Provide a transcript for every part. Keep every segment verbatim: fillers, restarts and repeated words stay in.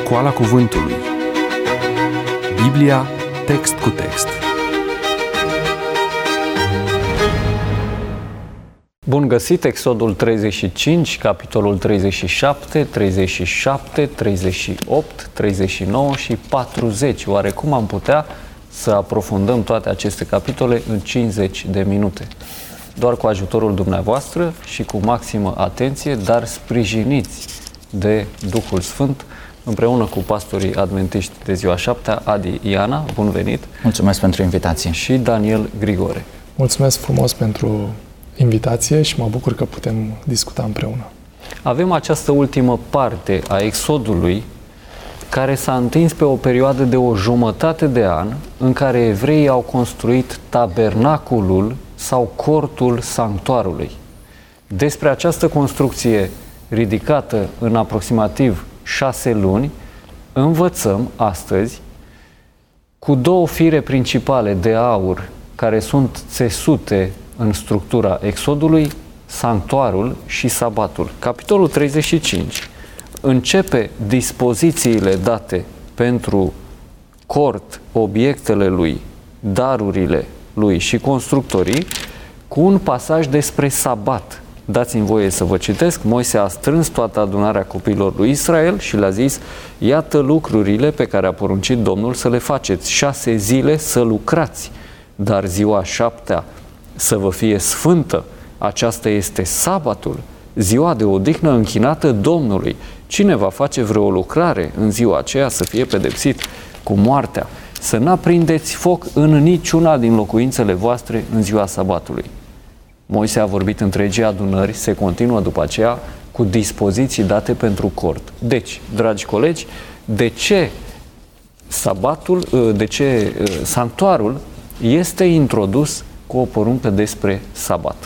Școala Cuvântului. Biblia, text cu text. Bun găsit, Exodul treizeci și cinci, capitolul treizeci și șapte, treizeci și șapte, treizeci și opt, treizeci și nouă și patruzeci. Oare cum am putea să aprofundăm toate aceste capitole în cincizeci de minute? Doar cu ajutorul dumneavoastră și cu maximă atenție, dar sprijiniți de Duhul Sfânt, împreună cu pastorii adventiști de ziua șaptea, Adi Iana, bun venit! Mulțumesc pentru invitație! Și Daniel Grigore. Mulțumesc frumos pentru invitație și mă bucur că putem discuta împreună. Avem această ultimă parte a Exodului, care s-a întins pe o perioadă de o jumătate de an, în care evreii au construit tabernaculul sau cortul sanctuarului. Despre această construcție ridicată în aproximativ șase luni, învățăm astăzi cu două fire principale de aur care sunt țesute în structura Exodului, sanctuarul și sabatul. Capitolul treizeci și cinci începe dispozițiile date pentru cort, obiectele lui, darurile lui și constructorii, cu un pasaj despre sabat. Dați-mi voie să vă citesc. Moise a strâns toată adunarea copiilor lui Israel și le-a zis: iată lucrurile pe care a poruncit Domnul să le faceți. Șase zile să lucrați, dar ziua șaptea să vă fie sfântă. Aceasta este sabatul, ziua de odihnă închinată Domnului. Cine va face vreo lucrare în ziua aceea să fie pedepsit cu moartea. Să n-aprindeți foc în niciuna din locuințele voastre în ziua sabatului. Moise a vorbit întregii adunări, se continuă după aceea cu dispoziții date pentru cort. Deci, dragi colegi, de ce sabatul, de ce sanctuarul este introdus cu o poruncă despre sabat?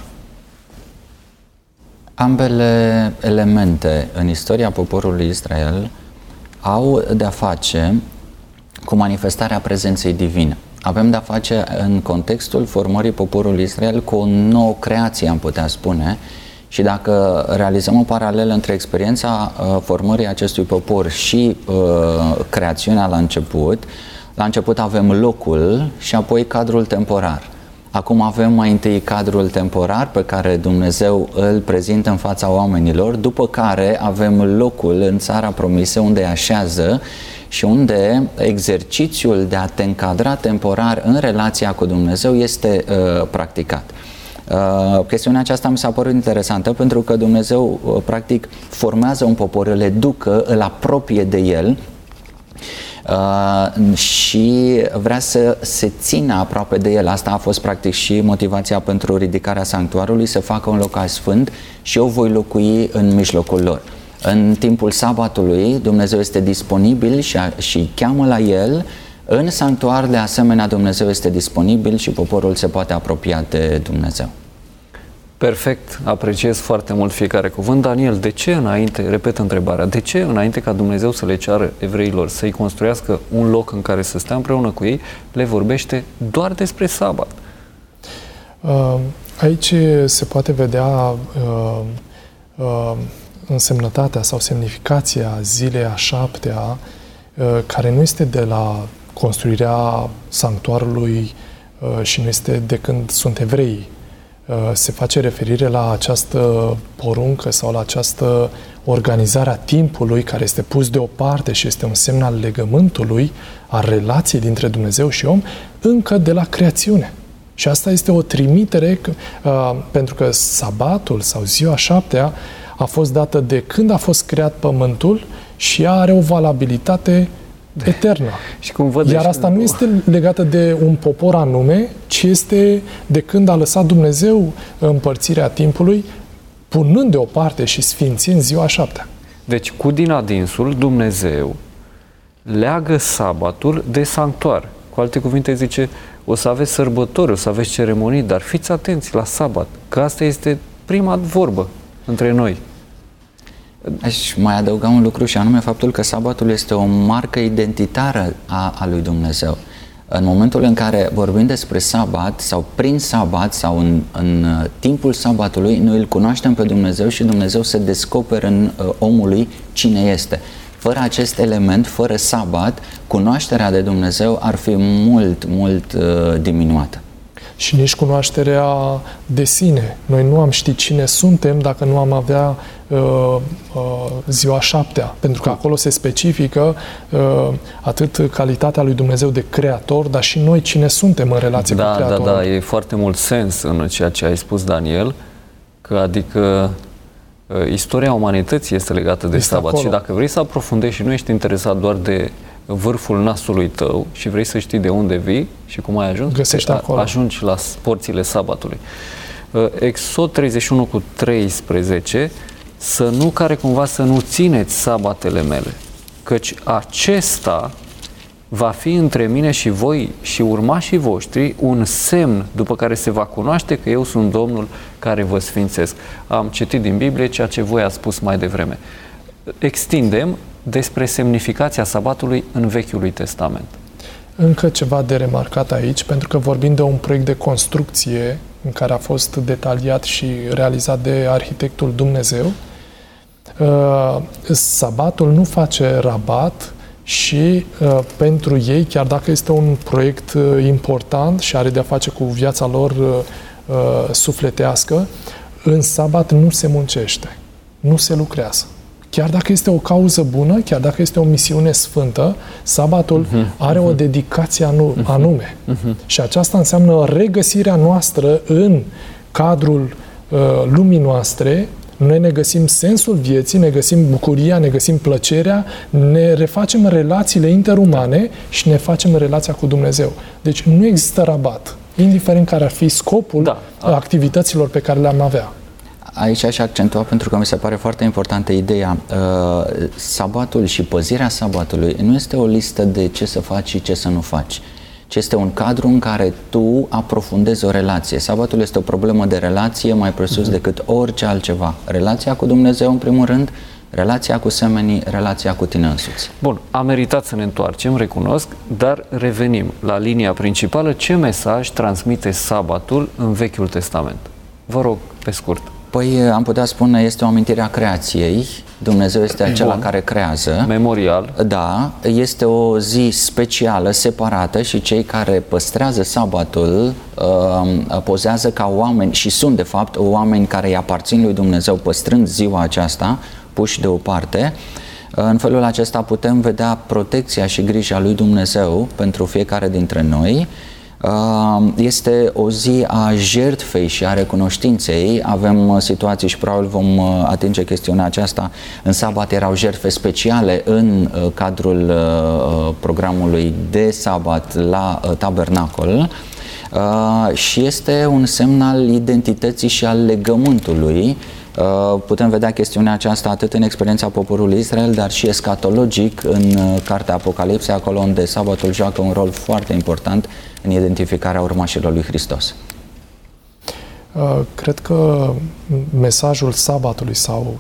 Ambele elemente în istoria poporului Israel au de-a face cu manifestarea prezenței divine. Avem de-a face în contextul formării poporului Israel cu o nouă creație, am putea spune, și dacă realizăm o paralelă între experiența uh, formării acestui popor și uh, creațiunea la început, la început avem locul și apoi cadrul temporar. Acum avem mai întâi cadrul temporar pe care Dumnezeu îl prezintă în fața oamenilor, după care avem locul în țara promisă unde îi așează și unde exercițiul de a te încadra temporar în relația cu Dumnezeu este uh, practicat. Uh, chestiunea aceasta mi s-a părut interesantă pentru că Dumnezeu uh, practic formează un popor, îl educă, îl apropie de el uh, și vrea să se țină aproape de el. Asta a fost practic și motivația pentru ridicarea sanctuarului, să facă un loc sfânt și eu voi locui în mijlocul lor. În timpul sabatului, Dumnezeu este disponibil și, a, și cheamă la el. În sanctuar, de asemenea, Dumnezeu este disponibil și poporul se poate apropia de Dumnezeu. Perfect, apreciez foarte mult fiecare cuvânt. Daniel, de ce înainte, repet întrebarea, de ce înainte ca Dumnezeu să le ceară evreilor să-i construiască un loc în care să stea împreună cu ei, le vorbește doar despre sabat? Aici se poate vedea uh, uh, însemnătatea sau semnificația zilei a șaptea, care nu este de la construirea sanctuarului și nu este de când sunt evrei. Se face referire la această poruncă sau la această organizare a timpului care este pus deoparte și este un semn al legământului, a relației dintre Dumnezeu și om, încă de la creațiune. Și asta este o trimitere pentru că sabatul sau ziua șaptea a fost dată de când a fost creat pământul și ea are o valabilitate eternă. Și cum văd, Iar asta nu este legată de un popor anume, ci este de când a lăsat Dumnezeu împărțirea timpului, punând deoparte și sfințind ziua șaptea. Deci, cu din adinsul, Dumnezeu leagă sabatul de sanctuar. Cu alte cuvinte zice, o să aveți sărbători, o să aveți ceremonii, dar fiți atenți la sabat, că asta este prima vorbă între noi. Aș mai adăuga un lucru și anume faptul că sabatul este o marcă identitară a, a lui Dumnezeu. În momentul în care vorbim despre sabat sau prin sabat sau în, în timpul sabatului, noi îl cunoaștem pe Dumnezeu și Dumnezeu se descoperă în uh, omului cine este. Fără acest element, fără sabat, cunoașterea de Dumnezeu ar fi mult, mult uh, diminuată. Și nici cunoașterea de sine. Noi nu am ști cine suntem dacă nu am avea uh, uh, ziua șaptea, pentru că acolo se specifică uh, atât calitatea lui Dumnezeu de creator, dar și noi cine suntem în relație da, cu creatorul. Da, da, e foarte mult sens în ceea ce ai spus, Daniel, că adică uh, istoria umanității este legată de este sabat acolo. Și dacă vrei să aprofundezi și nu ești interesat doar de vârful nasului tău și vrei să știi de unde vii și cum ai ajuns, găsești acolo. Ajungi la porțile sabatului. Exod treizeci și unu cu treisprezece, să nu care cumva să nu țineți sabatele mele, căci acesta va fi între mine și voi și urmașii voștri un semn după care se va cunoaște că eu sunt Domnul care vă sfințesc. Am citit din Biblie ceea ce voi ați spus mai devreme. Extindem despre semnificația sabatului în Vechiul Testament. Încă ceva de remarcat aici, pentru că vorbim de un proiect de construcție în care a fost detaliat și realizat de arhitectul Dumnezeu. Sabatul nu face rabat și pentru ei, chiar dacă este un proiect important și are de-a face cu viața lor sufletească, în sabat nu se muncește, nu se lucrează. Chiar dacă este o cauză bună, chiar dacă este o misiune sfântă, sabatul uh-huh, are uh-huh. o dedicație anu- anume. Uh-huh. Și aceasta înseamnă regăsirea noastră în cadrul uh, lumii noastre. Noi ne găsim sensul vieții, ne găsim bucuria, ne găsim plăcerea, ne refacem relațiile interumane și ne facem relația cu Dumnezeu. Deci nu există rabat, indiferent care ar fi scopul da. activităților pe care le-am avea. Aici aș accentua, pentru că mi se pare foarte importantă ideea. Uh, sabatul și păzirea sabatului nu este o listă de ce să faci și ce să nu faci, ci este un cadru în care tu aprofundezi o relație. Sabatul este o problemă de relație mai presus uh-huh. decât orice altceva. Relația cu Dumnezeu, în primul rând, relația cu semenii, relația cu tine însuți. Bun, a meritat să ne întoarcem, recunosc, dar revenim la linia principală. Ce mesaj transmite sabatul în Vechiul Testament? Vă rog, pe scurt. Păi am putea spune, este o amintire a creației. Dumnezeu este acela Bun. care creează. Memorial. Da, este o zi specială, separată și cei care păstrează sabatul uh, pozează ca oameni și sunt de fapt oameni care îi aparțin lui Dumnezeu, păstrând ziua aceasta, puși deoparte. În felul acesta putem vedea protecția și grija lui Dumnezeu pentru fiecare dintre noi. Este o zi a jertfei și a recunoștinței. Avem situații și probabil vom atinge chestiunea aceasta. În sabat erau jertfe speciale în cadrul programului de sabat la tabernacol și este un semn al identității și al legământului. Putem vedea chestiunea aceasta atât în experiența poporului Israel, dar și escatologic în cartea Apocalipsei, acolo unde sabatul joacă un rol foarte important în identificarea urmașilor lui Hristos. Cred că mesajul sabatului sau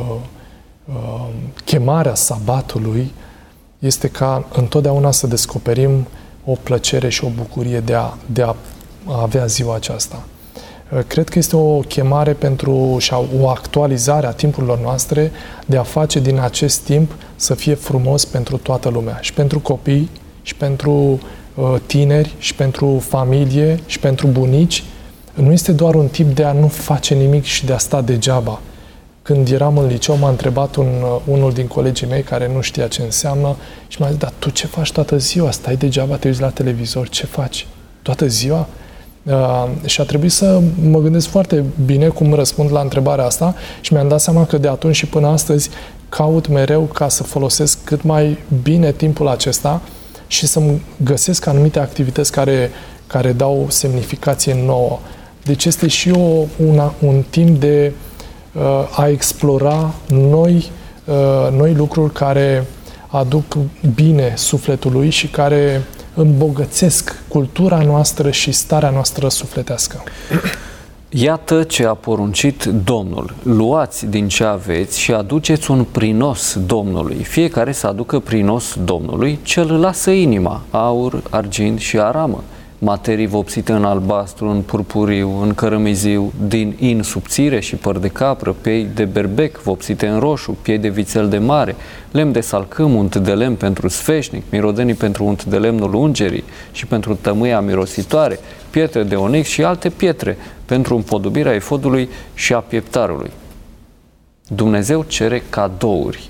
chemarea sabatului este ca întotdeauna să descoperim o plăcere și o bucurie de a, de a avea ziua aceasta. Cred că este o chemare pentru și o actualizare a timpurilor noastre de a face din acest timp să fie frumos pentru toată lumea, și pentru copii, și pentru uh, tineri, și pentru familie, și pentru bunici. Nu este doar un tip de a nu face nimic și de a sta degeaba. Când eram în liceu, m-a întrebat un, unul din colegii mei care nu știa ce înseamnă și m-a zis: dar tu ce faci toată ziua? Stai degeaba, te uiți la televizor, ce faci? Toată ziua? Uh, și a trebuit să mă gândesc foarte bine cum răspund la întrebarea asta și mi-am dat seama că de atunci și până astăzi caut mereu ca să folosesc cât mai bine timpul acesta și să-mi găsesc anumite activități care, care dau semnificație nouă. Deci este și o, una, un timp de uh, a explora noi, uh, noi lucruri care aduc bine sufletului și care îmbogățesc cultura noastră și starea noastră sufletească. Iată ce a poruncit Domnul: luați din ce aveți și aduceți un prinos Domnului. Fiecare să aducă prinos Domnului ce îl lasă inima, aur, argint și aramă, materii vopsite în albastru, în purpuriu, în cărămiziu, din in subțire și păr de capră, piei de berbec vopsite în roșu, piei de vițel de mare, lemn de salcâm, unt de lemn pentru sfeșnic, mirodenii pentru unt de lemnul ungerii și pentru tămâia mirositoare, pietre de onix și alte pietre pentru împodobirea efodului și a pieptarului. Dumnezeu cere cadouri.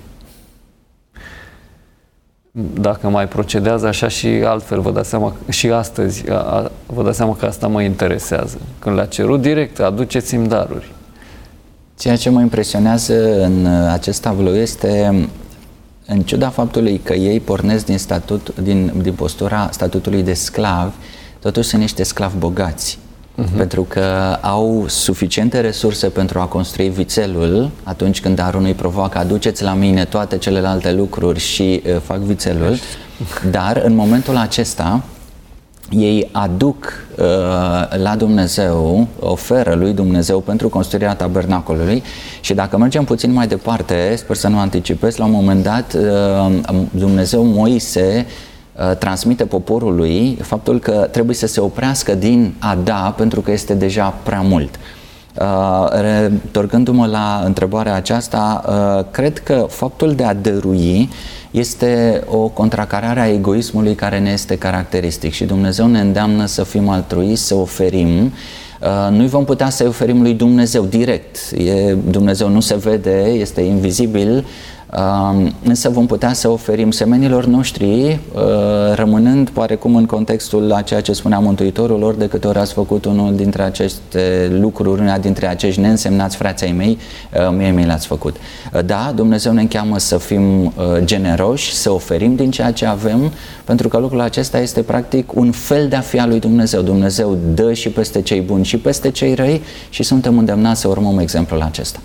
Dacă mai procedează așa și altfel, vă dați seama, și astăzi, a, a, vă dați seama că asta mă interesează. Când le-a cerut direct, aduceți-mi daruri. Ceea ce mă impresionează în acest tablou este, în ciuda faptului că ei pornesc din, statut, din, din postura statutului de sclavi, totuși sunt niște sclavi bogați. Uh-huh. Pentru că au suficiente resurse pentru a construi vițelul atunci când darul îi provoacă, aduceți la mine toate celelalte lucruri și uh, fac vițelul, dar în momentul acesta ei aduc uh, la Dumnezeu, oferă lui Dumnezeu pentru construirea tabernacolului și dacă mergem puțin mai departe, sper să nu anticipez, la un moment dat uh, Dumnezeu Moise transmite poporului faptul că trebuie să se oprească din a da pentru că este deja prea mult. Retorcându-mă la întrebarea aceasta, cred că faptul de a dărui este o contracarare a egoismului care ne este caracteristic și Dumnezeu ne îndeamnă să fim altruiști, să oferim. Nu vom putea să-i oferim lui Dumnezeu direct. E, Dumnezeu nu se vede, este invizibil, Uh, însă vom putea să oferim semenilor noștri, uh, rămânând oarecum în contextul a ceea ce spunea Mântuitorul, ori de câte ori ați făcut unul dintre aceste lucruri, una dintre acești neînsemnați frații mei, uh, mie mi le-ați făcut. Uh, da, Dumnezeu ne încheamă să fim uh, generoși, să oferim din ceea ce avem, pentru că lucrul acesta este practic un fel de a fi al lui Dumnezeu. Dumnezeu dă și peste cei buni și peste cei răi și suntem îndemnați să urmăm exemplul acesta.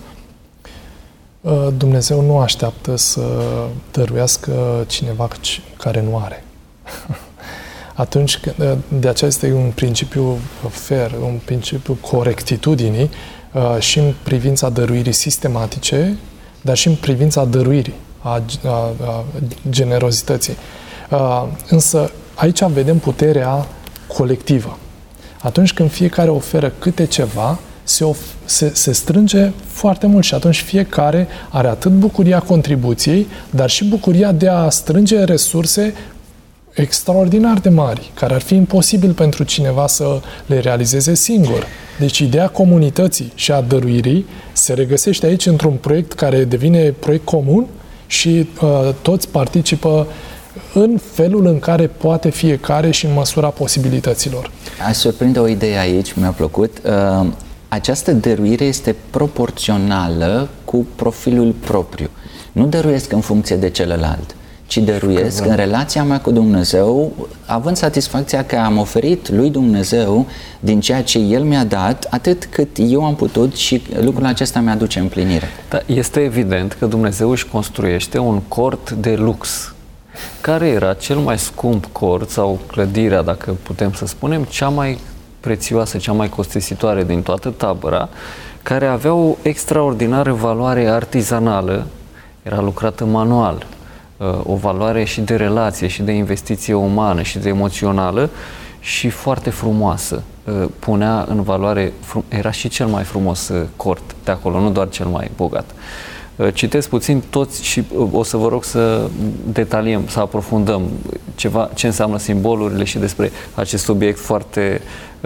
Dumnezeu nu așteaptă să dăruiască cineva care nu are. Atunci, de aceea este un principiu fair, un principiu corectitudinii și în privința dăruirii sistematice, dar și în privința dăruirii, a, a, a generozității. Însă, aici vedem puterea colectivă. Atunci când fiecare oferă câte ceva, Se, of- se, se strânge foarte mult și atunci fiecare are atât bucuria contribuției, dar și bucuria de a strânge resurse extraordinar de mari, care ar fi imposibil pentru cineva să le realizeze singur. Deci ideea comunității și a dăruirii se regăsește aici într-un proiect care devine proiect comun și uh, toți participă în felul în care poate fiecare și în măsura posibilităților. Aș surprinde o idee aici, mi-a plăcut. Uh... Această dăruire este proporțională cu profilul propriu. Nu dăruiesc în funcție de celălalt, ci dăruiesc în relația mea cu Dumnezeu, având satisfacția că am oferit lui Dumnezeu din ceea ce El mi-a dat, atât cât eu am putut și lucrul acesta mi-aduce împlinire. Da, este evident că Dumnezeu își construiește un cort de lux. Care era cel mai scump cort sau clădirea, dacă putem să spunem, cea mai prețioasă, cea mai costisitoare din toată tabăra, care avea o extraordinară valoare artizanală, era lucrată manual, o valoare și de relație, și de investiție umană, și de emoțională, și foarte frumoasă. Punea în valoare, era și cel mai frumos cort de acolo, nu doar cel mai bogat. Citesc puțin toți și o să vă rog să detaliem, să aprofundăm ceva, ce înseamnă simbolurile și despre acest subiect foarte,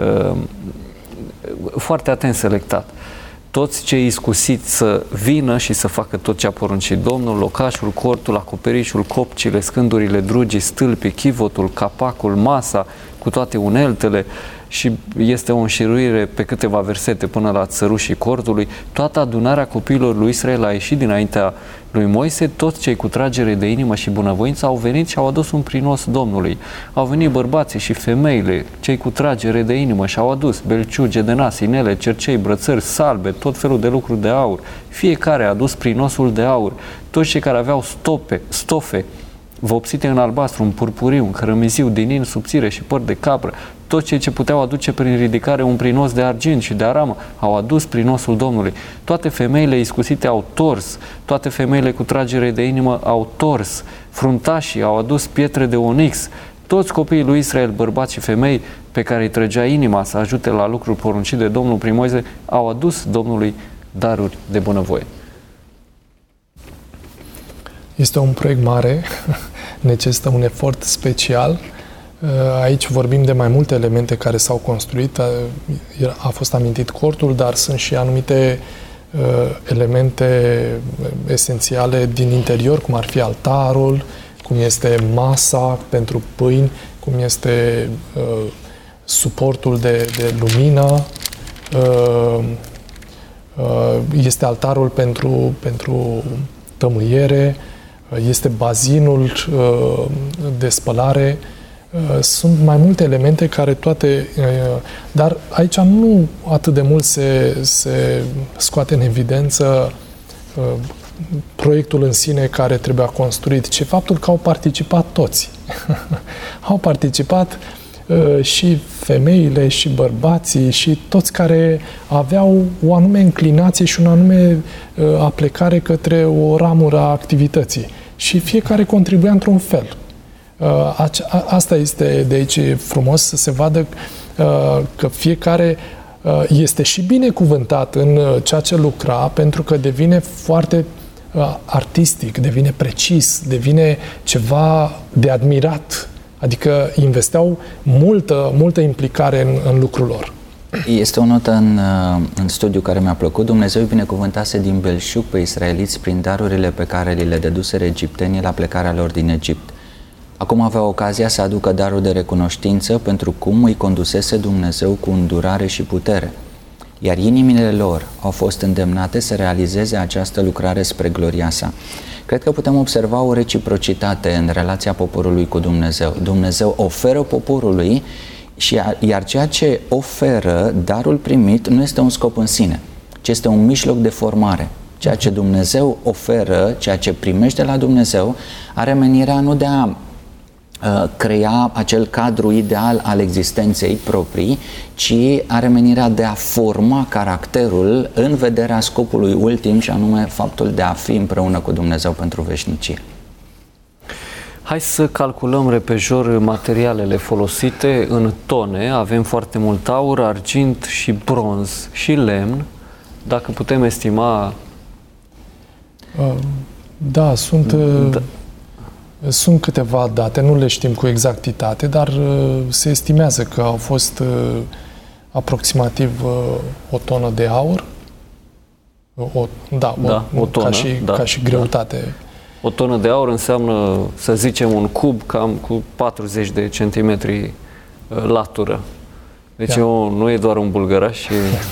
foarte atent selectat. Toți cei iscusiți să vină și să facă tot ce a poruncit Domnul, locașul, cortul, acoperișul, copcile, scândurile, drugii, stâlpii, chivotul, capacul, masa, cu toate uneltele, și este o înșiruire pe câteva versete până la țărușii cortului. Toată adunarea copiilor lui Israel a ieșit dinaintea lui Moise, toți cei cu tragere de inimă și bunăvoință au venit și au adus un prinos Domnului. Au venit bărbații și femeile, cei cu tragere de inimă, și au adus belciuge de nas, inele, cercei, brățări, salbe, tot felul de lucruri de aur. Fiecare a adus prinosul de aur. Toți cei care aveau stope, stofe, vopsite în albastru, în purpuriu, în cărămiziu, din in subțire și păr de capră, toți cei ce puteau aduce prin ridicare un prinos de argint și de aramă, au adus prinosul Domnului. Toate femeile iscusite au tors, toate femeile cu tragere de inimă au tors, fruntașii au adus pietre de onix, Toți copiii lui Israel, bărbați și femei, pe care îi trăgea inima să ajute la lucruri poruncite de Domnul prin Moise, au adus Domnului daruri de bunăvoie. Este un proiect mare, necesită un efort special. Aici vorbim de mai multe elemente care s-au construit. A fost amintit cortul, dar sunt și anumite elemente esențiale din interior, cum ar fi altarul, cum este masa pentru pâini, cum este suportul de, de lumină, este altarul pentru, pentru tămâiere, este bazinul de spălare. Sunt mai multe elemente care toate... Dar aici nu atât de mult se, se scoate în evidență proiectul în sine care trebuia construit, ci faptul că au participat toți. Au participat și femeile, și bărbații, și toți care aveau o anume înclinație și un anume aplecare către o ramură a activității. Și fiecare contribuia într-un fel. Asta este de aici frumos, să se vadă că fiecare este și binecuvântat în ceea ce lucra, pentru că devine foarte artistic, devine precis, devine ceva de admirat. Adică investeau multă, multă implicare în, în lucrul lor. Este o notă în, în studiu care mi-a plăcut. Dumnezeu îi binecuvântase din belșug pe israeliți prin darurile pe care li le dăduseră egiptenii la plecarea lor din Egipt. Acum avea ocazia să aducă darul de recunoștință pentru cum îi condusese Dumnezeu cu îndurare și putere. Iar inimile lor au fost îndemnate să realizeze această lucrare spre gloria sa. Cred că putem observa o reciprocitate în relația poporului cu Dumnezeu. Dumnezeu oferă poporului, și iar ceea ce oferă, darul primit, nu este un scop în sine, ci este un mijloc de formare. Ceea ce Dumnezeu oferă, ceea ce primește la Dumnezeu, are menirea nu de a crea acel cadru ideal al existenței proprii, ci are menirea de a forma caracterul în vederea scopului ultim, și anume faptul de a fi împreună cu Dumnezeu pentru veșnicie. Hai să calculăm repejor materialele folosite în tone. Avem foarte mult aur, argint și bronz și lemn. Dacă putem estima... Da, sunt... Da. Sunt câteva date, nu le știm cu exactitate, dar se estimează că au fost aproximativ o tonă de aur. O, da, da, o, o tonă, ca și, da, ca și greutate. Da. O tonă de aur înseamnă, să zicem, un cub cam cu patruzeci de centimetri latură. Deci o, nu e doar un bulgăraș, e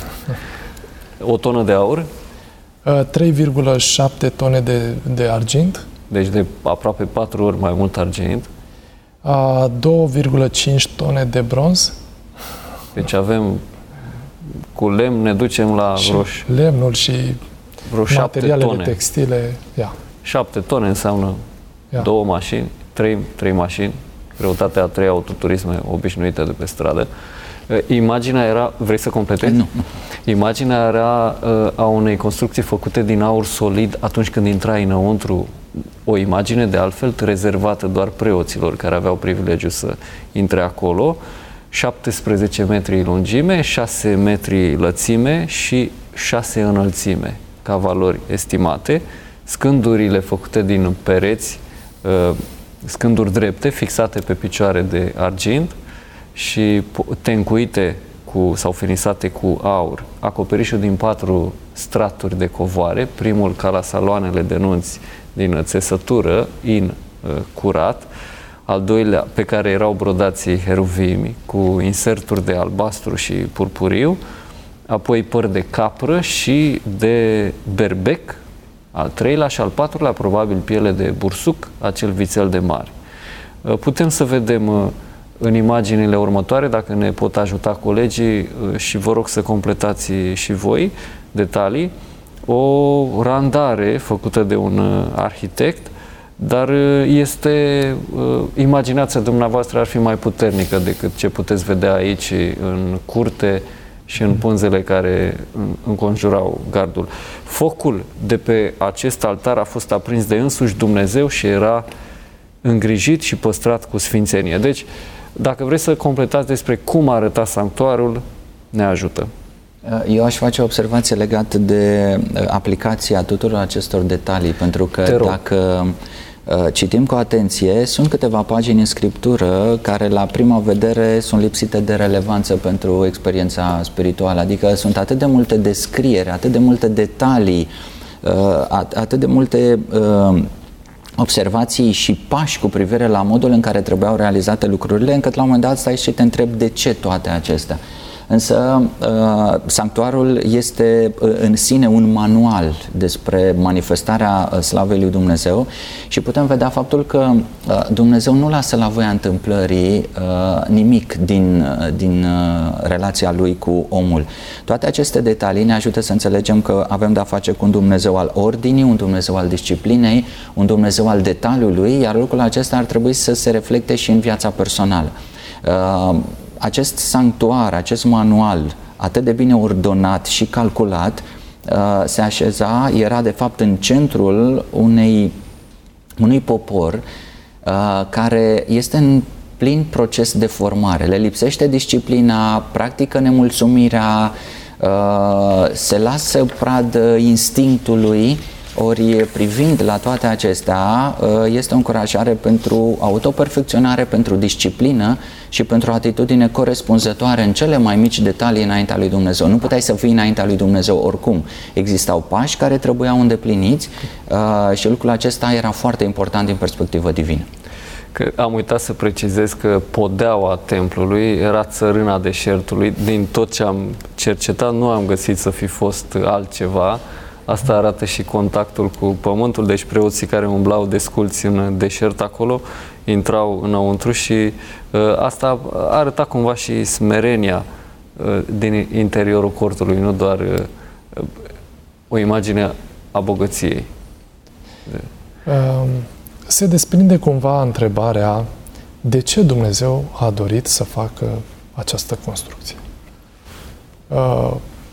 o tonă de aur. trei virgulă șapte tone de, de argint. Deci de aproape patru ori mai mult argint. două virgulă cinci tone de bronz. Deci avem, cu lemn ne ducem la vreo... lemnul și vreo materialele tone. textile. Ia. șapte tone înseamnă Ia. două mașini, trei, trei mașini, greutatea a trei autoturisme obișnuite de pe stradă. Imaginea era, vrei să completezi? Nu, nu. Imaginea era uh, a unei construcții făcute din aur solid atunci când intrai înăuntru, o imagine de altfel rezervată doar preoților care aveau privilegiul să intre acolo, șaptesprezece metri lungime, șase metri lățime și șase înălțime, ca valori estimate, scândurile făcute din pereți, uh, scânduri drepte, fixate pe picioare de argint și tencuite cu, sau finisate cu aur, acoperișul din patru straturi de covoare, primul ca la saloanele de nunți din țesătură, in uh, curat, al doilea pe care erau brodații heruvimi cu inserturi de albastru și purpuriu, apoi păr de capră și de berbec, al treilea și al patrulea probabil piele de bursuc, acel vițel de mare. Uh, putem să vedem uh, în imaginile următoare, dacă ne pot ajuta colegii, și vă rog să completați și voi detalii, o randare făcută de un arhitect, dar este, imaginația dumneavoastră ar fi mai puternică decât ce puteți vedea aici în curte și în pânzele care înconjurau gardul. Focul de pe acest altar a fost aprins de însuși Dumnezeu și era îngrijit și păstrat cu sfințenie. Deci, dacă vreți să completați despre cum arăta sanctuarul, ne ajută. Eu aș face o observație legată de aplicația tuturor acestor detalii, pentru că dacă citim cu atenție, sunt câteva pagini în Scriptură care la prima vedere sunt lipsite de relevanță pentru experiența spirituală, adică sunt atât de multe descrieri, atât de multe detalii, atât de multe observații și pași cu privire la modul în care trebuiau realizate lucrurile, încât la un moment dat stai și te întrebi de ce toate acestea. Însă sanctuarul este în sine un manual despre manifestarea slavei lui Dumnezeu și putem vedea faptul că Dumnezeu nu lasă la voia întâmplării nimic din, din relația lui cu omul. Toate aceste detalii ne ajută să înțelegem că avem de-a face cu un Dumnezeu al ordinii, un Dumnezeu al disciplinei, un Dumnezeu al detaliului, iar lucrul acesta ar trebui să se reflecte și în viața personală. Acest sanctuar, acest manual atât de bine ordonat și calculat se așeza, era de fapt în centrul unei, unui popor care este în plin proces de formare. Le lipsește disciplina, practică nemulțumirea, se lasă pradă instinctului. Ori privind la toate acestea, este o încurajare pentru autoperfecționare, pentru disciplină și pentru o atitudine corespunzătoare în cele mai mici detalii înaintea lui Dumnezeu. Nu puteai să fii înaintea lui Dumnezeu oricum. Existau pași care trebuiau îndepliniți și lucrul acesta era foarte important din perspectivă divină. Că am uitat să precizez că podeaua templului era țărâna deșertului. Din tot ce am cercetat, nu am găsit să fi fost altceva. Asta arată și contactul cu pământul, deci preoții care umblau desculți în deșert acolo, intrau înăuntru și uh, asta arăta cumva și smerenia uh, din interiorul cortului, nu doar uh, o imagine a bogăției. Uh, se desprinde cumva întrebarea de ce Dumnezeu a dorit să facă această construcție. Uh,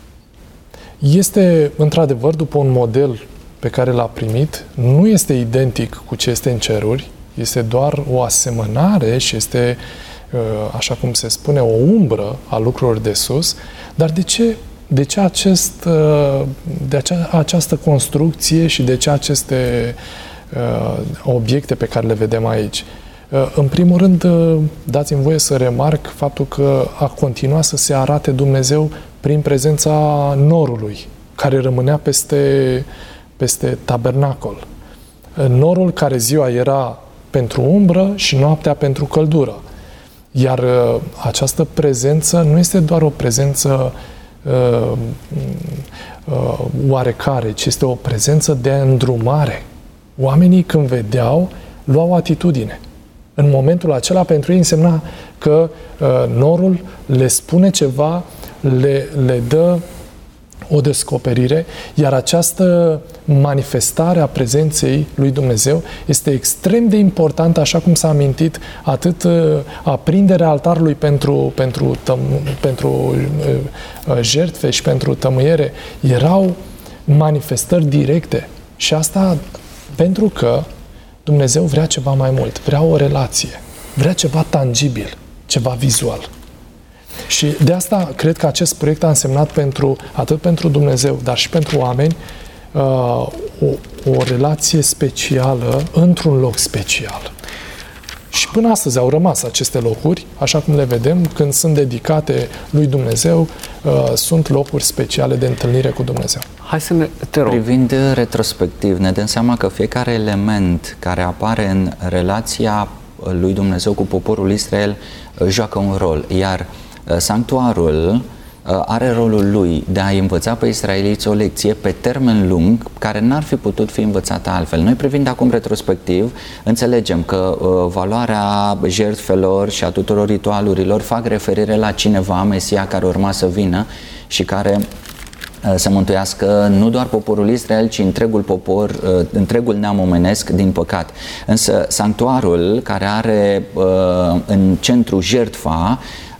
Este, într-adevăr, după un model pe care l-a primit, nu este identic cu ce este în ceruri, este doar o asemănare și este, așa cum se spune, o umbră a lucrurilor de sus, dar de ce, de ce acest, de acea, această construcție și de ce aceste obiecte pe care le vedem aici? În primul rând, dați-mi voie să remarc faptul că a continuat să se arate Dumnezeu prin prezența norului, care rămânea peste, peste tabernacol. Norul care ziua era pentru umbră și noaptea pentru căldură. Iar această prezență nu este doar o prezență uh, uh, oarecare, ci este o prezență de îndrumare. Oamenii când vedeau, luau atitudine. În momentul acela, pentru ei însemna că uh, norul le spune ceva, le, le dă o descoperire, iar această manifestare a prezenței lui Dumnezeu este extrem de importantă, așa cum s-a amintit, atât uh, aprinderea altarului pentru, pentru, tăm, pentru uh, jertfe și pentru tămâiere, erau manifestări directe. Și asta pentru că Dumnezeu vrea ceva mai mult, vrea o relație, vrea ceva tangibil, ceva vizual. Și de asta cred că acest proiect a însemnat pentru, atât pentru Dumnezeu, dar și pentru oameni, uh, o, o relație specială într-un loc special. Și până astăzi au rămas aceste locuri, așa cum le vedem, când sunt dedicate lui Dumnezeu, uh, sunt locuri speciale de întâlnire cu Dumnezeu. Hai să ne, te rog. Privind retrospectiv, ne dăm seama că fiecare element care apare în relația lui Dumnezeu cu poporul Israel joacă un rol, iar sanctuarul are rolul lui de a învăța pe israeliți o lecție pe termen lung care n-ar fi putut fi învățată altfel. Noi, privind acum retrospectiv, înțelegem că uh, valoarea jertfelor și a tuturor ritualurilor fac referire la cineva, Mesia, care urma să vină și care uh, să mântuiască nu doar poporul Israel, ci întregul popor, uh, întregul neam omenesc, din păcat. Însă sanctuarul, care are uh, în centru jertfa,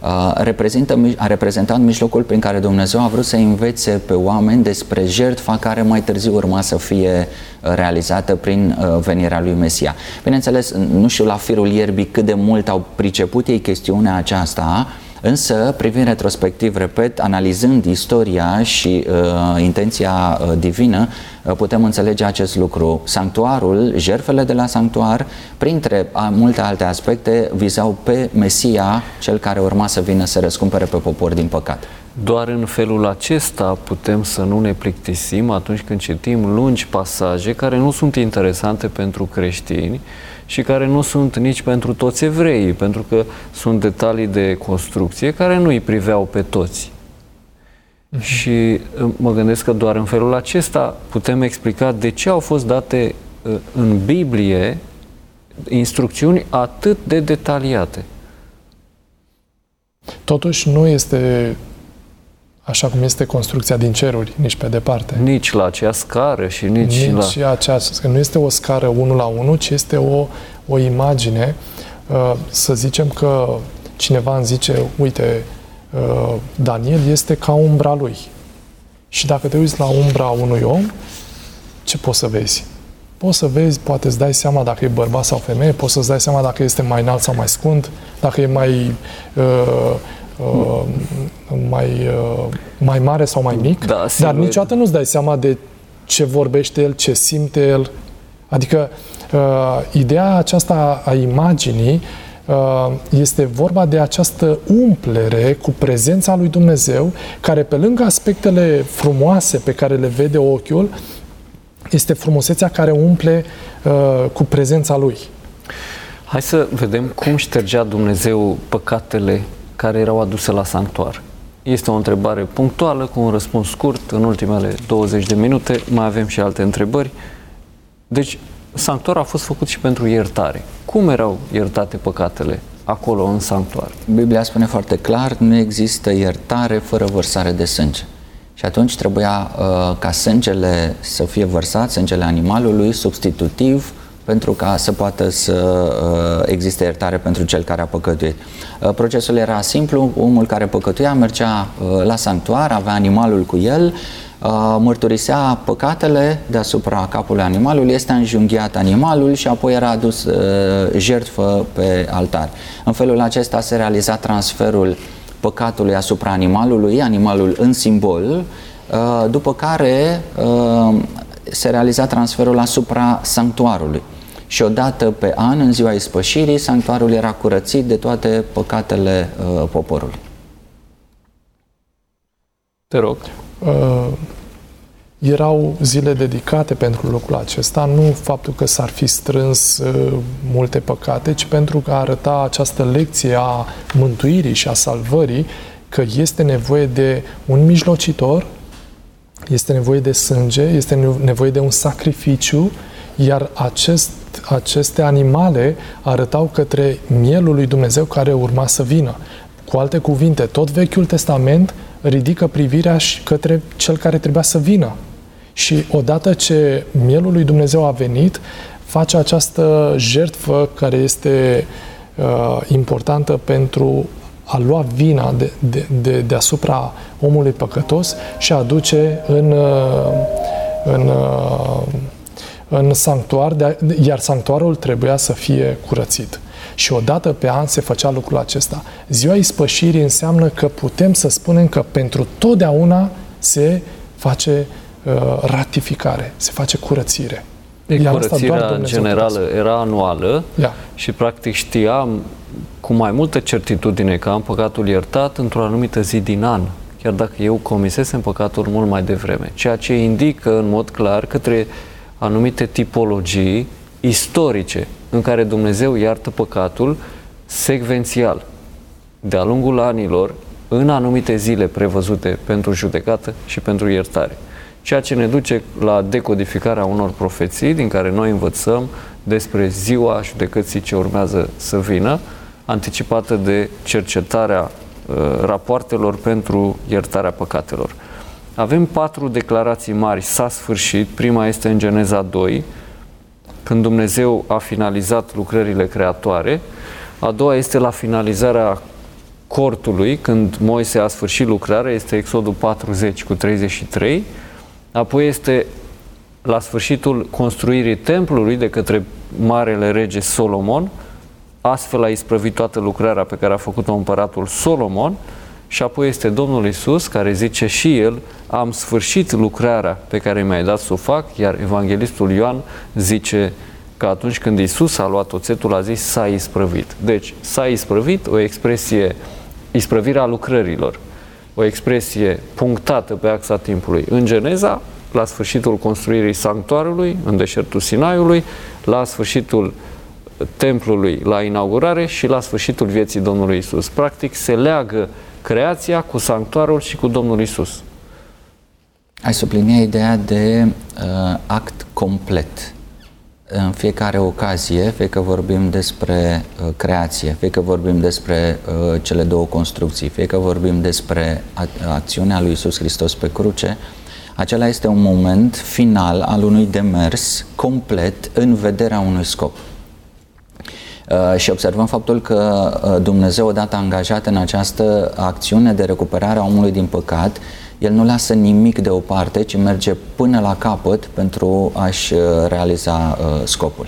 reprezintă, a reprezentat mijlocul prin care Dumnezeu a vrut să învețe pe oameni despre jertfa care mai târziu urma să fie realizată prin venirea lui Mesia. Bineînțeles, nu știu la firul ierbii cât de mult au priceput ei chestiunea aceasta, însă, privind retrospectiv, repet, analizând istoria și uh, intenția uh, divină, uh, putem înțelege acest lucru. Sanctuarul, jertfele de la sanctuar, printre a, multe alte aspecte, vizau pe Mesia, cel care urma să vină să răscumpere pe popor din păcat. Doar în felul acesta putem să nu ne plictisim atunci când citim lungi pasaje care nu sunt interesante pentru creștini și care nu sunt nici pentru toți evreii, pentru că sunt detalii de construcție care nu îi priveau pe toți. Uh-huh. Și mă gândesc că doar în felul acesta putem explica de ce au fost date în Biblie instrucțiuni atât de detaliate. Totuși nu este așa cum este construcția din ceruri, nici pe departe. Nici la acea scară și nici, nici la... Acea, nu este o scară unul la unul, ci este o, o imagine. Să zicem că cineva îmi zice, uite, Daniel este ca umbra lui. Și dacă te uiți la umbra unui om, ce poți să vezi? Poți să vezi, poate îți dai seama dacă e bărbat sau femeie, poți să-ți dai seama dacă este mai înalt sau mai scund, dacă e mai... Uh, Uh, mai, uh, mai mare sau mai mic, da, dar niciodată nu-ți dai seama de ce vorbește el, ce simte el. Adică uh, ideea aceasta a imaginii uh, este vorba de această umplere cu prezența lui Dumnezeu, care pe lângă aspectele frumoase pe care le vede ochiul, este frumusețea care umple uh, cu prezența lui. Hai să vedem cum ștergea Dumnezeu păcatele care erau aduse la sanctuar. Este o întrebare punctuală cu un răspuns scurt în ultimele douăzeci de minute. Mai avem și alte întrebări. Deci, sanctuarul a fost făcut și pentru iertare. Cum erau iertate păcatele acolo în sanctuar? Biblia spune foarte clar, nu există iertare fără vărsare de sânge. Și atunci trebuia uh, ca sângele să fie vărsat, sângele animalului, substitutiv, pentru ca să poată să uh, existe iertare pentru cel care a păcătuit. Uh, procesul era simplu, omul care păcătuia mergea uh, la sanctuar, avea animalul cu el, uh, mărturisea păcatele deasupra capului animalului, este înjunghiat animalul și apoi era adus uh, jertfă pe altar. În felul acesta se realiza transferul păcatului asupra animalului, animalul în simbol, uh, după care uh, se realiza transferul asupra sanctuarului. Și odată pe an, în ziua ispășirii, sanctuarul era curățit de toate păcatele uh, poporului. Te rog. Uh, erau zile dedicate pentru lucrul acesta, nu faptul că s-ar fi strâns uh, multe păcate, ci pentru că arăta această lecție a mântuirii și a salvării, că este nevoie de un mijlocitor, este nevoie de sânge, este nevoie de un sacrificiu, iar acest, aceste animale arătau către mielul lui Dumnezeu care urma să vină. Cu alte cuvinte, tot Vechiul Testament ridică privirea și către cel care trebuia să vină. Și odată ce mielul lui Dumnezeu a venit, face această jertfă care este uh, importantă pentru a lua vina de, de, de, deasupra omului păcătos și a aduce în, în, în sanctuar, de, iar sanctuarul trebuia să fie curățit. Și odată pe an se făcea lucrul acesta. Ziua ispășirii înseamnă că putem să spunem că pentru totdeauna se face uh, ratificare, se face curățire. Curățirea generală era anuală yeah. și practic știam cu mai multă certitudine că am păcatul iertat într-o anumită zi din an, chiar dacă eu comisesem păcatul mult mai devreme. Ceea ce indică în mod clar către anumite tipologii istorice în care Dumnezeu iartă păcatul secvențial, de-a lungul anilor, în anumite zile prevăzute pentru judecată și pentru iertare. Ceea ce ne duce la decodificarea unor profeții din care noi învățăm despre ziua judecății ce urmează să vină, anticipată de cercetarea uh, rapoartelor pentru iertarea păcatelor. Avem patru declarații mari, s-a sfârșit. Prima este în Geneza doi, când Dumnezeu a finalizat lucrările creatoare. A doua este la finalizarea cortului, când Moise a sfârșit lucrarea, este Exodul patruzeci cu treizeci și trei, apoi este la sfârșitul construirii templului de către marele rege Solomon, astfel a isprăvit toată lucrarea pe care a făcut-o împăratul Solomon, și apoi este Domnul Iisus care zice și El, am sfârșit lucrarea pe care mi-ai dat să o fac, iar evanghelistul Ioan zice că atunci când Iisus a luat oțetul, a zis s-a isprăvit. Deci s-a isprăvit, o expresie, isprăvirea lucrărilor, o expresie punctată pe axa timpului în Geneza, la sfârșitul construirii sanctuarului, în deșertul Sinaiului, la sfârșitul templului, la inaugurare și la sfârșitul vieții Domnului Iisus. Practic se leagă creația cu sanctuarul și cu Domnul Iisus. Ai sublinia ideea de uh, act complet. În fiecare ocazie, fie că vorbim despre uh, creație, fie că vorbim despre uh, cele două construcții, fie că vorbim despre a- acțiunea lui Iisus Hristos pe cruce, acela este un moment final al unui demers complet în vederea unui scop. Uh, și observăm faptul că uh, Dumnezeu, odată angajat în această acțiune de recuperare a omului din păcat, El nu lasă nimic deoparte, ci merge până la capăt pentru a-și uh, realiza uh, scopul.